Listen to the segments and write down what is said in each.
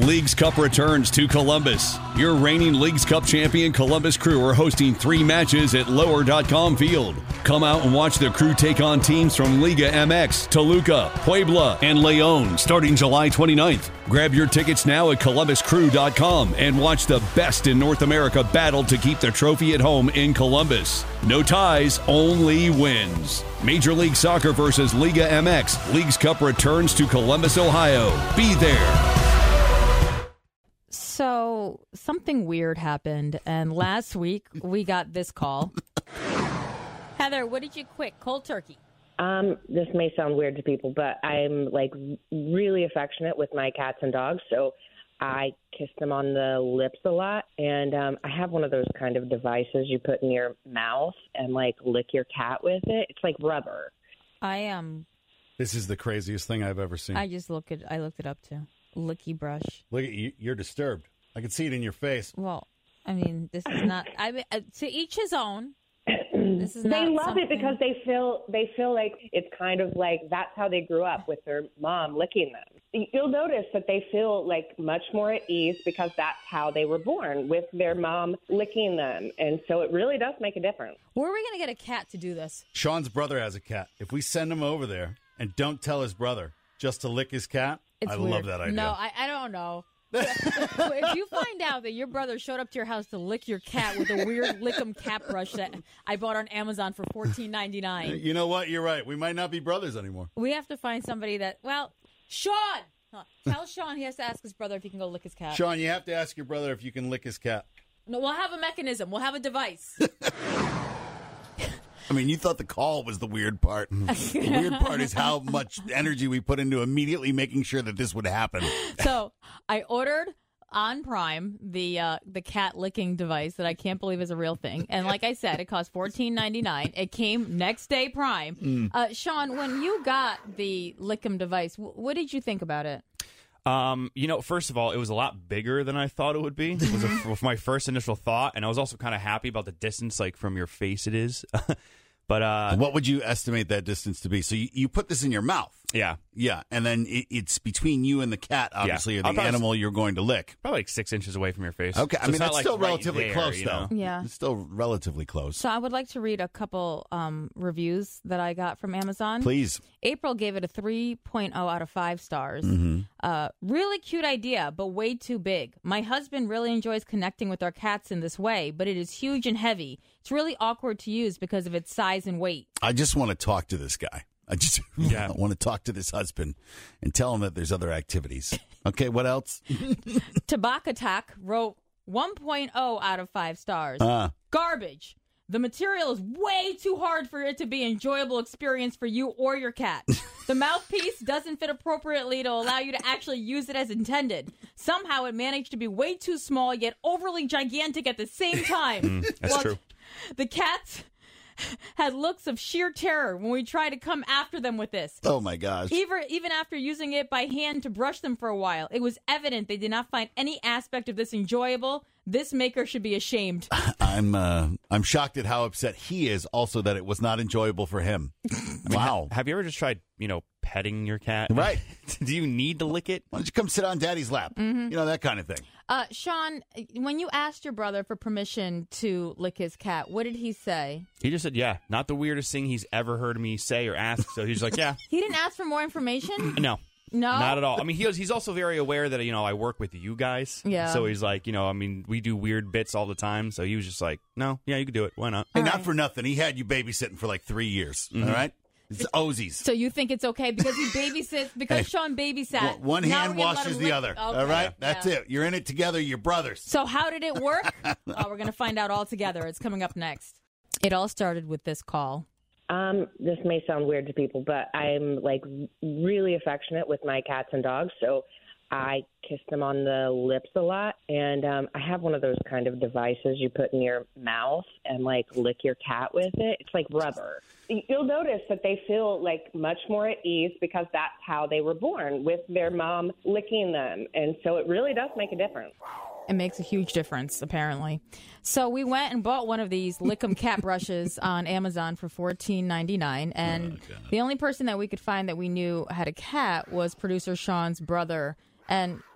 Leagues Cup returns to Columbus. Your reigning Leagues Cup champion Columbus Crew are hosting 3 matches at Lower.com Field. Come out and watch the Crew take on teams from Liga MX, Toluca, Puebla, and León starting July 29th. Grab your tickets now at ColumbusCrew.com and watch the best in North America battle to keep the trophy at home in Columbus. No ties, only wins. Major League Soccer versus Liga MX. Leagues Cup returns to Columbus, Ohio. Be there. So something weird happened, and last week we got this call. Heather, what did you quit? Cold turkey. This may sound weird to people, but I'm really affectionate with my cats and dogs, so I kiss them on the lips a lot, and I have one of those kind of devices you put in your mouth and lick your cat with it. It's like rubber. This is the craziest thing I've ever seen. I looked it up too. Licky brush. Look at you. You're disturbed. I can see it in your face. Well, I mean, this is not. To each his own. This is they not love something... it because they feel like it's kind of like that's how they grew up, with their mom licking them. You'll notice that they feel much more at ease because that's how they were born, with their mom licking them. And so it really does make a difference. Where are we going to get a cat to do this? Sean's brother has a cat. If we send him over there and don't tell his brother just to lick his cat, I love that idea. No, I don't know. If you find out that your brother showed up to your house to lick your cat with a weird Lickum cat brush that I bought on Amazon for $14.99. You know what? You're right. We might not be brothers anymore. We have to find somebody that, Sean! Tell Sean he has to ask his brother if he can go lick his cat. We'll you have to ask your brother if you can lick his cat. No, we'll have a mechanism. We'll have a device. I mean, you thought the call was the weird part. The weird part is how much energy we put into immediately making sure that this would happen. So I ordered on Prime the cat licking device that I can't believe is a real thing. And like I said, it cost $14.99. It came next day Prime. Sean, when you got the Lickum device, what did you think about it? First of all, it was a lot bigger than I thought it would be. It was my first initial thought, and I was also kind of happy about the distance, from your face it is. But what would you estimate that distance to be? So you put this in your mouth. Yeah. Yeah, and then it's between you and the cat, obviously, or the animal you're going to lick. Probably 6 inches away from your face. Okay, I mean, that's still relatively close, though. Yeah. It's still relatively close. So I would like to read a couple reviews that I got from Amazon. Please. April gave it a 3.0 out of 5 stars. Really cute idea, but way too big. My husband really enjoys connecting with our cats in this way, but it is huge and heavy. It's really awkward to use because of its size and weight. I just want to talk to this guy. I just want to talk to this husband and tell him that there's other activities. Okay, what else? Tabakatak wrote 1.0 out of 5 stars. Garbage. The material is way too hard for it to be an enjoyable experience for you or your cat. The mouthpiece doesn't fit appropriately to allow you to actually use it as intended. Somehow it managed to be way too small, yet overly gigantic at the same time. That's true. The cats had looks of sheer terror when we tried to come after them with this. Oh, my gosh. Even after using it by hand to brush them for a while, it was evident they did not find any aspect of this enjoyable. This maker should be ashamed. I'm shocked at how upset he is also that it was not enjoyable for him. Wow. Have you ever just tried, petting your cat? Right. Do you need to lick it? Why don't you come sit on Daddy's lap? That kind of thing. Sean, when you asked your brother for permission to lick his cat, what did he say? He just said, yeah. Not the weirdest thing he's ever heard me say or ask. So he's like, yeah. He didn't ask for more information? No. No? Not at all. I mean, he's also very aware that, I work with you guys. Yeah. So he's like, we do weird bits all the time. So he was just like, no, yeah, you can do it. Why not? Hey, not for nothing. He had you babysitting for 3 years. All right? It's Ozies. So you think it's okay because he babysits, because Sean babysat. One hand washes the other. Okay. All right? That's it. You're in it together. You're brothers. So how did it work? We're going to find out all together. It's coming up next. It all started with this call. This may sound weird to people, but I'm really affectionate with my cats and dogs, so I kiss them on the lips a lot, and I have one of those kind of devices you put in your mouth and lick your cat with it. It's like rubber. You'll notice that they feel much more at ease because that's how they were born, with their mom licking them, and so it really does make a difference. It makes a huge difference, apparently. So we went and bought one of these Lickum cat brushes on Amazon for $14.99, and the only person that we could find that we knew had a cat was producer Sean's brother. And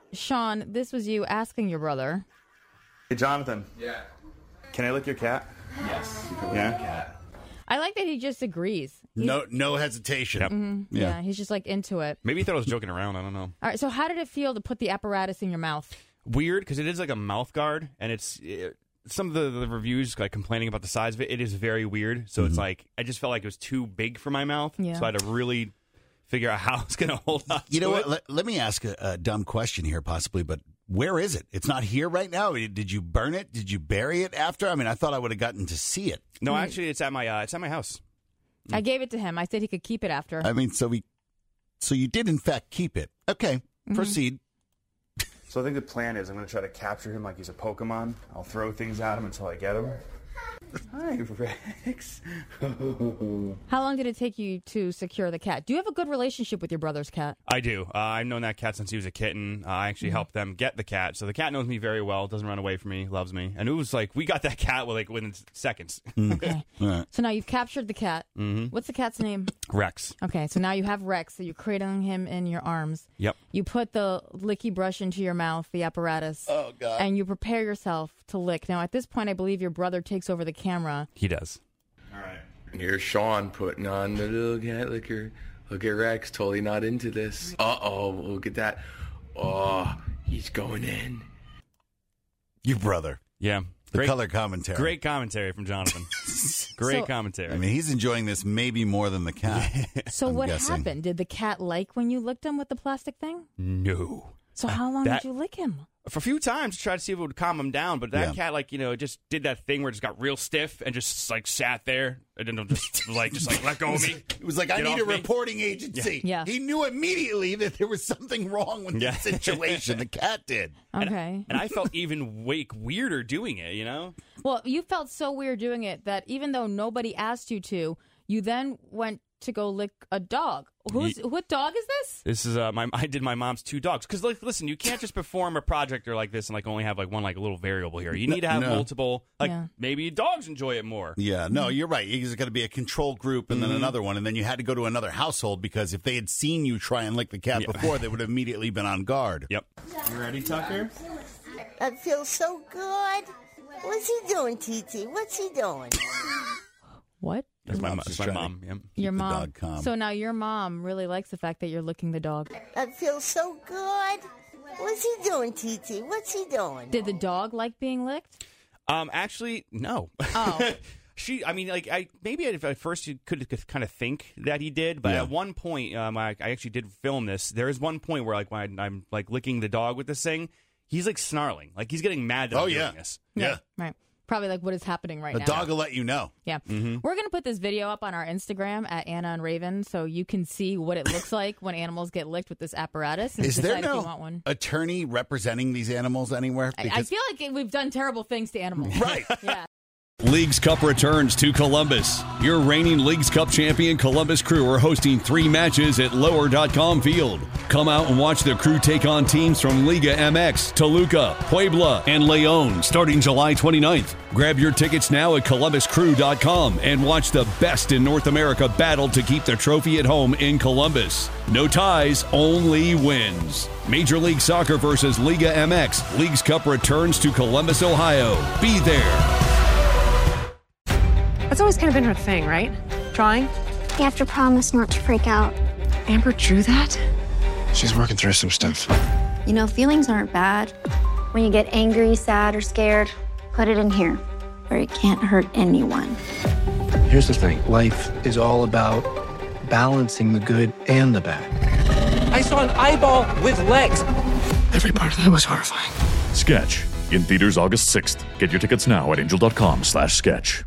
Sean, this was you asking your brother. Hey, Jonathan. Yeah. Can I lick your cat? Yes. Yeah. I like that he just agrees. No hesitation. Yep. Yeah, he's just like into it. Maybe he thought I was joking around. I don't know. All right, so how did it feel to put the apparatus in your mouth? Weird, because it is like a mouth guard, and some of the reviews like complaining about the size of it. It is very weird. So it's like I just felt like it was too big for my mouth. Yeah. So I had to really figure out how it's going to hold up. You know what? Let me ask a dumb question here, possibly, but where is it? It's not here right now. Did you burn it? Did you bury it after? I mean, I thought I would have gotten to see it. No, actually, it's at my house. I gave it to him. I said he could keep it after. I mean, so you did in fact keep it. Okay, proceed. So I think the plan is I'm going to try to capture him like he's a Pokemon. I'll throw things at him until I get him. Hi, Rex. How long did it take you to secure the cat? Do you have a good relationship with your brother's cat? I do. I've known that cat since he was a kitten. I actually helped them get the cat. So the cat knows me very well, doesn't run away from me, loves me. And it was like, we got that cat within seconds. Okay. Right. So now you've captured the cat. What's the cat's name? Rex. Okay, so now you have Rex, so you're cradling him in your arms. Yep. You put the licky brush into your mouth, the apparatus. Oh, God. And you prepare yourself to lick. Now, at this point, I believe your brother takes over the camera. He does. All right. Here's Sean putting on the little cat licker. Look at Rex, totally not into this. Uh-oh, look at that. Oh, he's going in. Your brother. Yeah. The color commentary. Great commentary from Jonathan. Great So- commentary. I mean, he's enjoying this maybe more than the cat. So I'm what guessing. happened? Did the cat like when you licked him with the plastic thing? No. So how long that- did you lick him? For a few times to try to see if it would calm him down, but that Yeah. cat, just did that thing where it just got real stiff and just like sat there and then just let go of me. It was like, I Get need a off me. reporting agency. Yeah. He knew immediately that there was something wrong with Yeah. the situation. The cat did. Okay. And I felt even weirder doing it, Well, you felt so weird doing it that even though nobody asked you to, you then went to go lick a dog. What dog is this? This is I did my mom's 2 dogs because listen, you can't just perform a project like this and only have one little variable here. You need to have No. multiple. Yeah. Maybe dogs enjoy it more. Yeah, no, you're right. There's got to be a control group and then another one. And then you had to go to another household because if they had seen you try and lick the cat before, they would have immediately been on guard. Yep. You ready, Tucker? That feels so good. What's he doing, Titi? What's he doing? What? That's my mom's just my trying to mom. Yep. Your the mom. dog calm. So now your mom really likes the fact that you're licking the dog. That feels so good. What's he doing, Titi? What's he doing? Did the dog like being licked? Actually, no. Oh. Maybe at first you could kind of think that he did, but Yeah. at one point, I actually did film this. There is one point where when I'm licking the dog with this thing, he's snarling, he's getting mad that I'm doing this. Yeah. Right. Probably what is happening right The now. dog will let you know. Yeah. We're going to put this video up on our Instagram at Anna and Raven so you can see what it looks like when animals get licked with this apparatus and Is decide there if you no want one. attorney representing these animals anywhere? I feel like we've done terrible things to animals. Right. Yeah. Leagues Cup returns to Columbus. Your reigning Leagues Cup champion Columbus Crew are hosting 3 matches at Lower.com Field. Come out and watch the Crew take on teams from Liga MX, Toluca, Puebla, and León starting July 29th. Grab your tickets now at ColumbusCrew.com and watch the best in North America battle to keep the trophy at home in Columbus. No ties, only wins. Major League Soccer versus Liga MX. Leagues Cup returns to Columbus, Ohio. Be there. That's always kind of been her thing, right? Drawing? You have to promise not to freak out. Amber drew that? She's working through some stuff. You know, feelings aren't bad. When you get angry, sad, or scared, put it in here, where it can't hurt anyone. Here's the thing. Life is all about balancing the good and the bad. I saw an eyeball with legs. Every part of that was horrifying. Sketch. In theaters August 6th. Get your tickets now at angel.com/sketch.